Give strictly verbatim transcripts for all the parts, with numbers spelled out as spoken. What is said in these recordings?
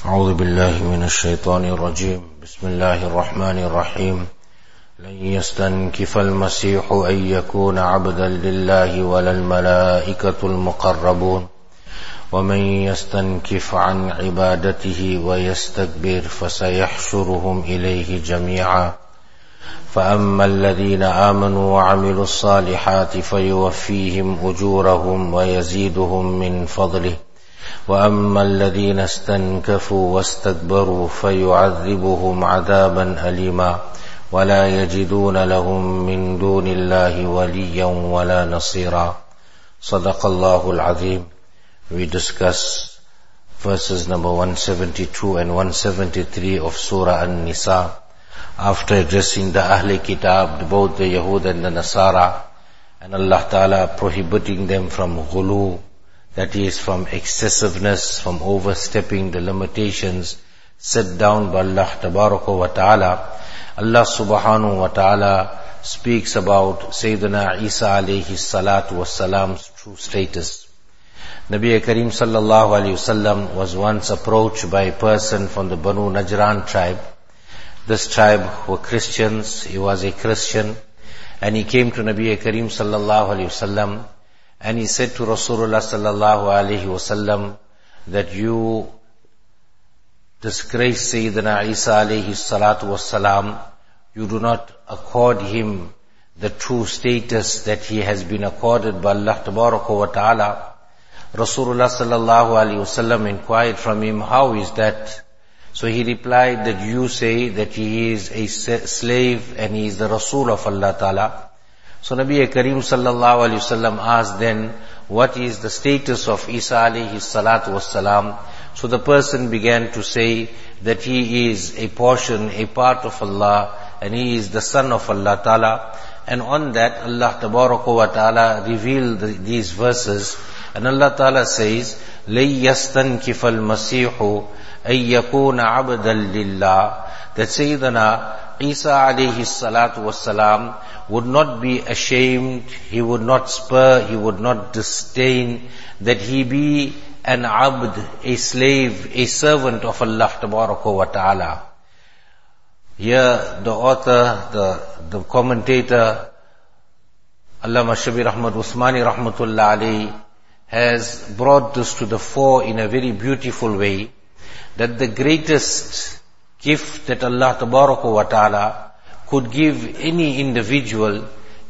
أعوذ بالله من الشيطان الرجيم بسم الله الرحمن الرحيم لن يستنكف المسيح أن يكون عبدا لله ولا الملائكة المقربون ومن يستنكف عن عبادته ويستكبر فسيحشرهم إليه جميعا فأما الذين آمنوا وعملوا الصالحات فيوفيهم أجورهم ويزيدهم من فضله وأما الذين استنكفوا واستكبروا فيعذبهم عذابا أليما ولا يجدون لهم من دون الله وليا ولا نصيرا. صدق الله العظيم. We discuss verses number one seventy-two and one seventy-three of Surah An-Nisa after addressing the Ahl Kitab, both the Yahud and the Nasara, and Allah Ta'ala prohibiting them from ghulu, that is from excessiveness, from overstepping the limitations set down by Allah Tabaraka wa Ta'ala. Allah Subhanahu wa Ta'ala speaks about Sayyidina Isa alayhi salatu was salam's true status. Nabi Kareem sallallahu alayhi wasallam was once approached by a person from the Banu Najran tribe. This tribe were Christians, he was a Christian, and he came to Nabi Kareem sallallahu alayhi wasallam and he said to Rasulullah sallallahu alayhi wasallam that you disgrace Sayyidina Isa alayhi salatu was salam, you do not accord him the true status that he has been accorded by Allah Tabaraka wa Ta'ala. Rasulullah sallallahu alayhi wasallam inquired from him, how is that? So he replied that you say that he is a slave and he is the Rasul of Allah Ta'ala. So Nabi Kareem sallallahu alayhi wasallam asked then, what is the status of Isa alayhi salatu wassalam? So the person began to say that he is a portion, a part of Allah, and he is the son of Allah Ta'ala. And on that, Allah Tabaraka wa Ta'ala revealed the, these verses, and Allah Ta'ala says, لَن يَسْتَنْكِفَ الْمَسِيحُ أَن يَكُونَ عَبْدًا لِلَّهِ, that Sayyidina Isa alayhi salatu wassalam would not be ashamed, he would not spur, he would not disdain that he be an abd, a slave, a servant of Allah Tabaraka wa Ta'ala. Here the author, the, the commentator, Allama Shabir Ahmad Usmani Rahmatullah alayhi, has brought this to the fore in a very beautiful way, that the greatest gift that Allah Tabaraka wa Ta'ala could give any individual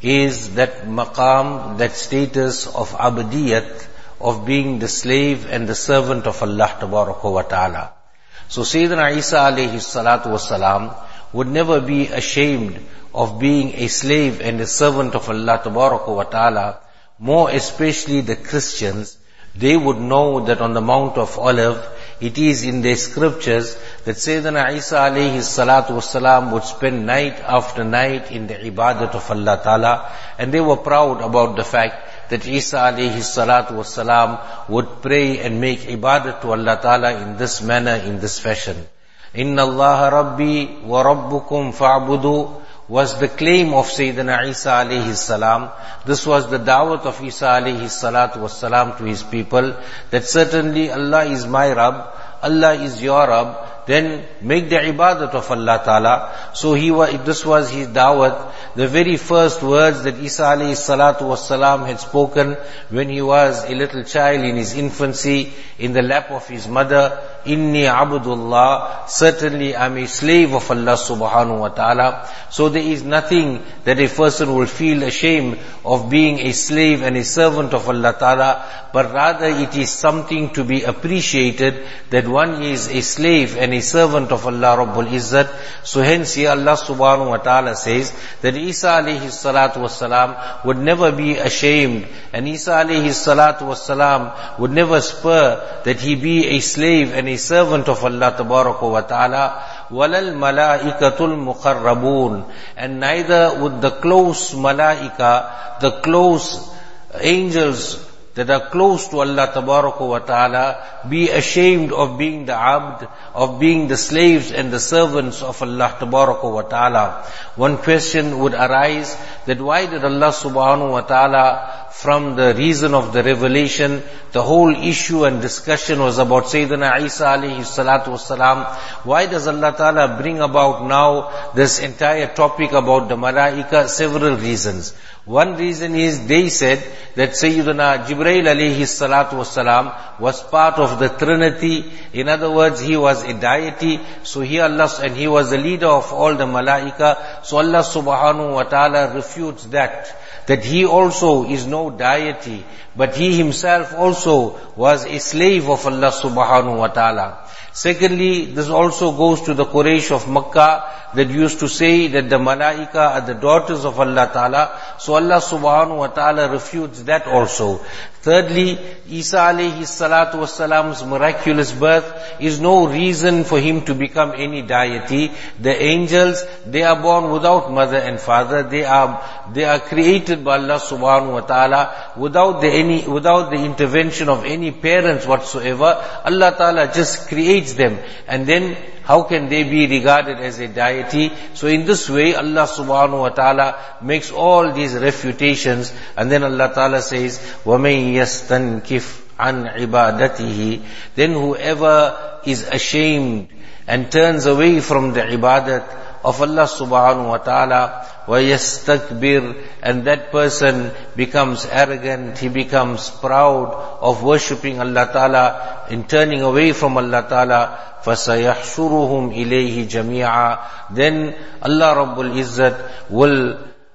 is that maqam, that status of abdiyat, of being the slave and the servant of Allah Tabaraka wa Ta'ala. So Sayyidina Isa alayhi salatu wassalam would never be ashamed of being a slave and a servant of Allah Tabaraka wa Ta'ala. More especially the Christians, they would know that on the Mount of Olive, it is in their scriptures that Sayyidina Isa alayhi salatu wassalam would spend night after night in the ibadat of Allah Ta'ala, and they were proud about the fact that Isa alayhi salatu wassalam would pray and make ibadat to Allah Ta'ala in this manner, in this fashion. Inna Allah Rabbi wa Rabbukum fa'budu was the claim of Sayyidina Isa alayhi salam. This was the da'wat of Isa alayhi salatu wassalam to his people, that certainly Allah is my Rabb, Allah is your Rabb, then make the ibadat of Allah Ta'ala. So he was, this was his da'wat. The very first words that Isa alayhi salatu wassalam had spoken when he was a little child in his infancy, in the lap of his mother, Inni abdullah, certainly I am a slave of Allah subhanahu wa ta'ala. So there is nothing that a person will feel ashamed of being a slave and a servant of Allah Ta'ala, but rather it is something to be appreciated that one is a slave and a servant of Allah Rabbul Izzat. So hence here Allah subhanahu wa ta'ala says that Isa alayhi salatu wassalam would never be ashamed, and Isa alayhi salatu wassalam would never spur that he be a slave and a servant of Allah Tabaraka wa Ta'ala. وَلَا الْمَلَائِكَةُ الْمُقَرَّبُونَ, and neither would the close malaika, the close angels that are close to Allah Tabaraka wa Ta'ala, be ashamed of being the abd, of being the slaves and the servants of Allah Tabaraka wa Ta'ala. One question would arise, that why did Allah Subhanahu wa Ta'ala from the reason of the revelation. The whole issue and discussion was about Sayyidina Isa alayhi salatu wassalam. Why does Allah Ta'ala bring about now this entire topic about the Malaika? Several reasons. One reason is they said that Sayyidina Jibreel alayhi salatu wassalam was part of the Trinity. In other words, he was a deity. So he Allah, and he was the leader of all the Malaika. So Allah subhanahu wa ta'ala refutes that. That he also is no deity, but he himself also was a slave of Allah subhanahu wa ta'ala. Secondly, this also goes to the Quraysh of Makkah that used to say that the Malaika are the daughters of Allah Ta'ala. So Allah subhanahu wa ta'ala refutes that also. Thirdly, Isa alayhi salatu wassalam's miraculous birth is no reason for him to become any deity. The angels, they are born without mother and father. They are, they are created by Allah subhanahu wa ta'ala without the any, without the intervention of any parents whatsoever. Allah Ta'ala just creates them. And then, how can they be regarded as a deity? So in this way, Allah subhanahu wa ta'ala makes all these refutations, and then Allah Ta'ala says, وَمَن يَسْتَنْكِفْ عَنْ عِبَادَتِهِ. Then whoever is ashamed and turns away from the ibadat of Allah subhanahu wa ta'ala, وَيَسْتَكْبِرْ, and that person becomes arrogant, he becomes proud of worshipping Allah Ta'ala and turning away from Allah Ta'ala, فَسَيَحْشُرُهُمْ إِلَيْهِ جَمِيعًا. Then Allah Rabbul Izzat will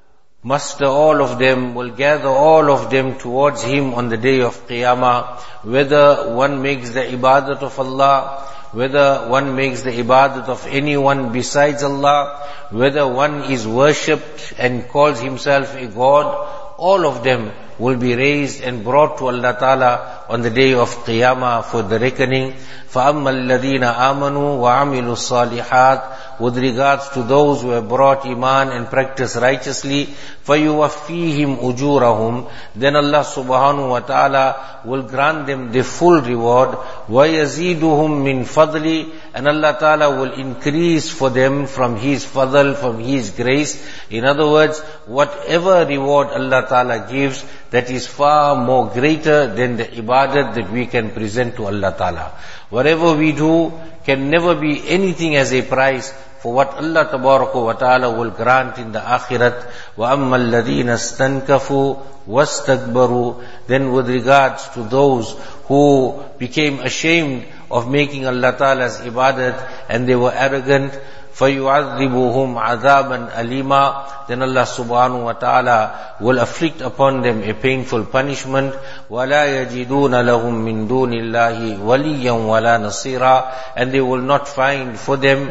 muster all of them, will gather all of them towards Him on the day of Qiyamah. Whether one makes the ibadat of Allah, whether one makes the ibadat of anyone besides Allah, whether one is worshipped and calls himself a God, all of them will be raised and brought to Allah Ta'ala on the day of Qiyamah for the reckoning. فَأَمَّا الَّذِينَ آمَنُوا وَعَمِلُوا الصَّالِحَاتِ. With regards to those who have brought iman and practiced righteously, فَيُوَفِّيهِمْ أُجُورَهُمْ. Then Allah subhanahu wa ta'ala will grant them the full reward. وَيَزِيدُهُمْ مِنْ فَضْلِ. And Allah Ta'ala will increase for them from His fadl, from His grace. In other words, whatever reward Allah Ta'ala gives, that is far more greater than the ibadat that we can present to Allah Ta'ala. Whatever we do can never be anything as a price for what Allah Tabaraka wa Ta'ala will grant in the akhirat. وَأَمَّا الَّذِينَ اسْتَنْكَفُوا وَاسْتَكْبَرُوا. Then with regards to those who became ashamed of making Allah Ta'ala's ibadat and they were arrogant, فَيُعَذِّبُهُمْ عَذَابًا أَلِيمًا. Then Allah subhanahu wa ta'ala will afflict upon them a painful punishment. وَلَا يَجِدُونَ لَهُم مِّن دُونِ اللَّهِ وَلِيًّا وَلَا نَصِيرًا. And they will not find for them,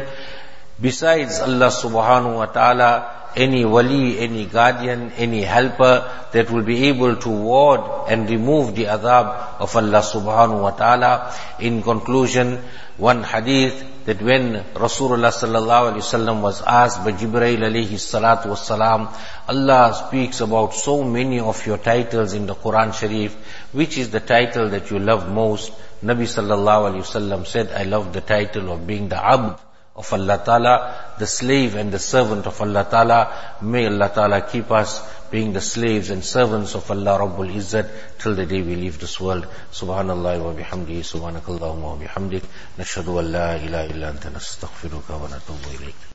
besides Allah subhanahu wa ta'ala, any wali, any guardian, any helper that will be able to ward and remove the adhab of Allah subhanahu wa ta'ala. In conclusion, one hadith that when Rasulullah sallallahu alaihi wasallam was asked by Jibreel alayhi salatu wassalam, Allah speaks about so many of your titles in the Quran Sharif, which is the title that you love most? Nabi sallallahu alaihi wasallam said, I love the title of being the abd of Allah Ta'ala, the slave and the servant of Allah Ta'ala. May Allah Ta'ala keep us being the slaves and servants of Allah Rabbul Izzat till the day we leave this world. Subhanallah wa bihamdihi, subhanakallahumma wa bihamdik, nashhadu an la ilaha illa anta nastaghfiruka wa natubu ilayk.